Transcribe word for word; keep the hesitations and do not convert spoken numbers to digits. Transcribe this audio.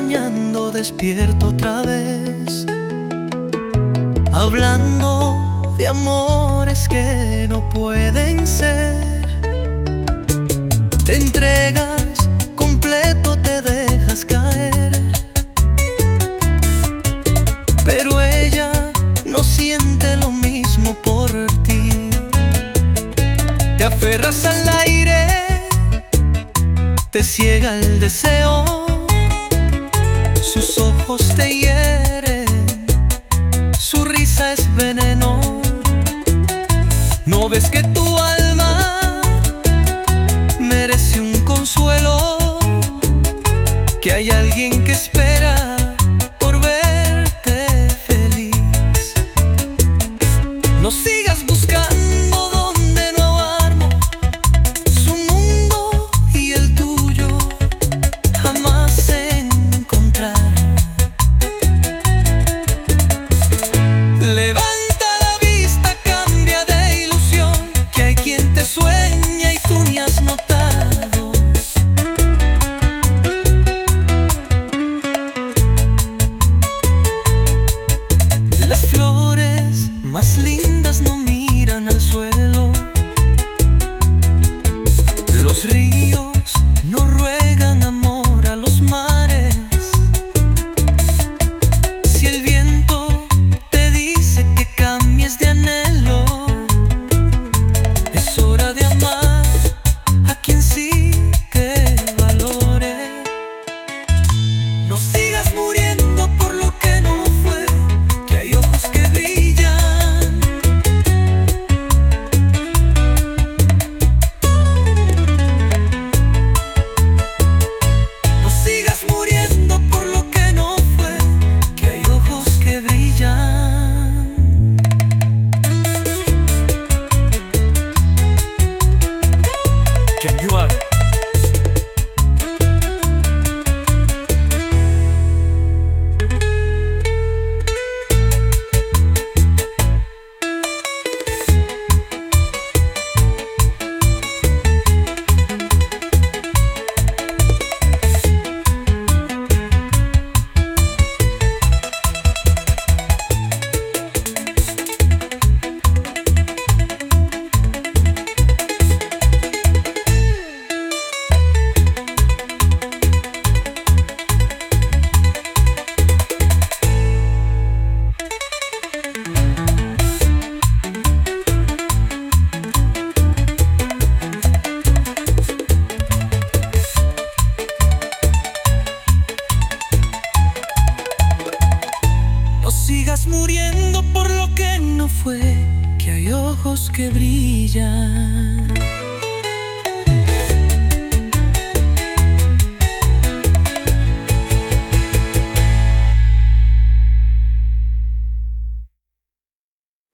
soñando despierto otra vez, hablando de amores que no pueden ser. Te entregas completo, te dejas caer, pero ella no siente lo mismo por ti. Te aferras al aire, te ciega el deseo, sus ojos te hieren, su risa es veneno. ¿No ves que tu alma merece un consuelo? Que hay alguien que espera por verte feliz. No sigas buscando donde no armo, su mundo y el tuyo jamás encontrar. Levanta la vista, cambia de ilusión, que hay quien te sueña y tú ni has notado. Las flores más lindas no miran al suelo, los ríos no ruegan amor a los mares. Si el viento te dice que cambies de anhelo, es hora de amar a quien sí te valore. No sigas muriendo por lo que no fue, que hay ojos que brillan. No sigas muriendo por lo que no fue, que hay ojos que brillan. Can you are No sigas muriendo por lo que no fue, que hay ojos que brillan.